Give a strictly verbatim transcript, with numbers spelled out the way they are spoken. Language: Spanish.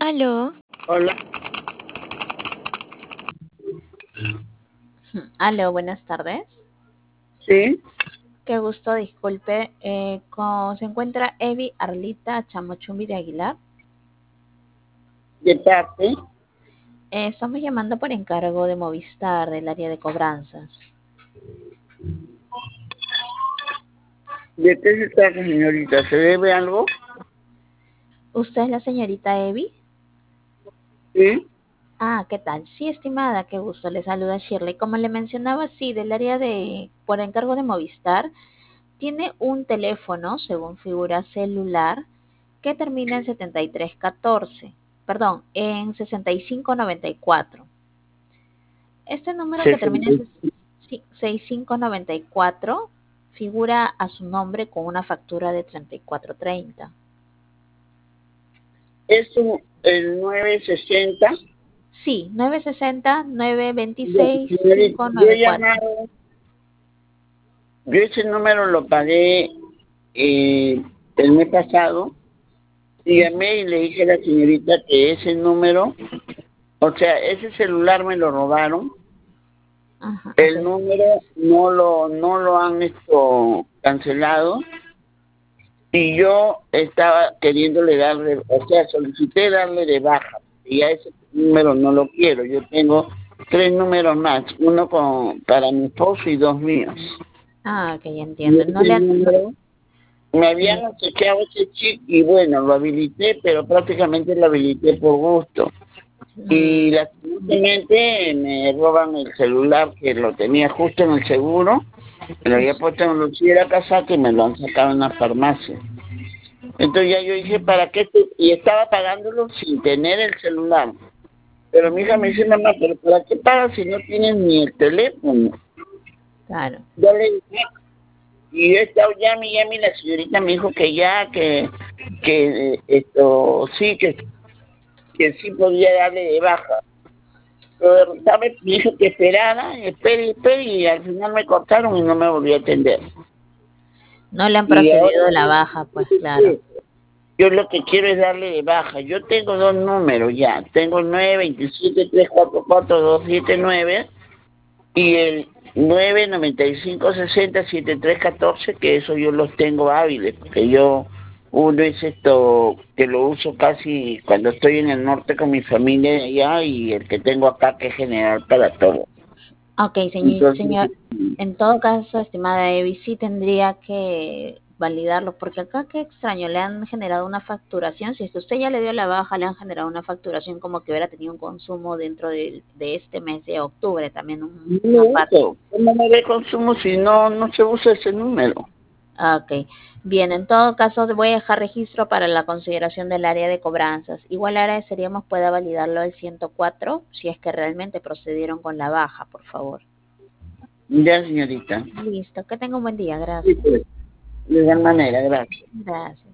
Aló. Hola, Aló, buenas tardes. sí, Qué gusto, disculpe. Eh, con- se encuentra Evi Arlita Chamochumbi de Aguilar. de parte. Eh, estamos llamando por encargo de Movistar del área de cobranzas. ¿De qué se trata, señorita? ¿Se debe algo? ¿Usted es la señorita Evi? Sí. Ah, ¿qué tal? Sí, estimada, qué gusto. Le saluda Shirley. Como le mencionaba, sí, del área de, por encargo de Movistar, tiene un teléfono, según figura celular, que termina en setenta y tres catorce. Perdón, en sesenta y cinco noventa y cuatro. Este número que termina sesenta. en sesenta y cinco noventa y cuatro figura a su nombre con una factura de treinta y cuatro treinta. Es un, el nueve sesenta. Sí, nueve sesenta nueve Bueno, veintiséis señorita, cinco yo he noventa y cuatro. llamado, yo ese número lo pagué eh, el mes pasado y llamé y le dije a la señorita que ese número, o sea, ese celular me lo robaron, Ajá, ok. el número no lo, no lo han esto cancelado. Y yo estaba queriéndole darle, o sea, solicité darle de baja, y a ese número no lo quiero. Yo tengo tres números más, uno con para mi esposo y dos míos. Ah, ok, ya Y entiendo. No ese le han... no- número, me mm, habían chequeado ese chip y bueno, lo habilité, pero prácticamente lo habilité por gusto. Y mm, lastimosamente me roban el celular que lo tenía justo en el seguro, me lo había puesto en Lucía Casaca y me lo han sacado en la farmacia. Entonces ya yo dije, ¿para qué? te-? Y estaba pagándolo sin tener el celular. Pero mi hija me dice, mamá, ¿pero para qué pagas si no tienes ni el teléfono? claro. Yo le dije, y yo he estado llame y llame, y la señorita me dijo que ya, que, que eh, esto, sí, que, que sí podía darle de baja. Pero, ¿sabes? Me dijo que esperara, espere, espere, y al final me cortaron y no me volvió a atender. No le han Y ahora procedido a la baja, pues claro. sí, yo lo que quiero es darle de baja. Yo tengo dos números ya. Tengo el nueve veintisiete tres cuatro cuatro dos siete nueve y el nueve noventa y cinco sesenta setenta y tres catorce, que eso yo los tengo hábiles, porque yo, uno es esto que lo uso casi cuando estoy en el norte con mi familia allá, y el que tengo acá, que es general para todo. Ok, señor, Entonces, señor, en todo caso, estimada Evi, sí tendría que validarlo, porque acá qué extraño, le han generado una facturación, si es que usted ya le dio la baja, le han generado una facturación como que hubiera tenido un consumo dentro de, de este mes de octubre, también un- no lo una parte. uso. ¿Cómo me ve consumo si no, no se usa ese número? Ok, bien, en todo caso voy a dejar registro para la consideración del área de cobranzas. Igual agradeceríamos pueda validarlo el ciento cuatro, si es que realmente procedieron con la baja, por favor. Ya, señorita. Listo, que tenga un buen día, Sí, gracias. pues, de igual manera, gracias. Gracias.